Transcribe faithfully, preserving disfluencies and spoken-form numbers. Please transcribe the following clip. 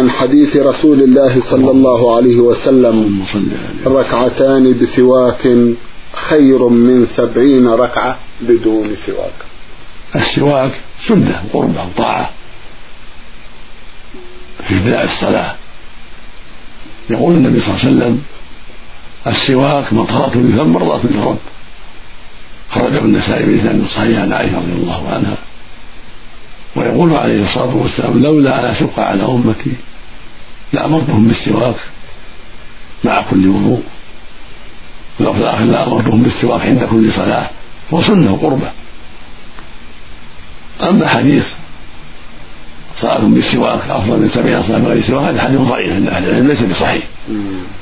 عن حديث رسول الله صلى الله عليه وسلم ركعتان بسواك خير من سبعين ركعة بدون سواك. السواك سنة قربة وطاعة في ابتداء الصلاة. يقول النبي صلى الله عليه وسلم السواك مطهرة للفم مرضاة للرب، خرجه النسائي بإسناد صحيح عن عائشة رضي الله عنها. ويقول عليه الصلاة والسلام لولا أن أشق على أمتي لأمرتهم بالسواك مع كل وضوء، ولو في الآخر لأمرتهم بالسواك عند كل صلاة، وسنة قربة. أما حديث صلاة بالسواك أفضل من سبعين صلاة بغير سواك هذا حديث ضعيف عند أهل العلم ليس بصحيح،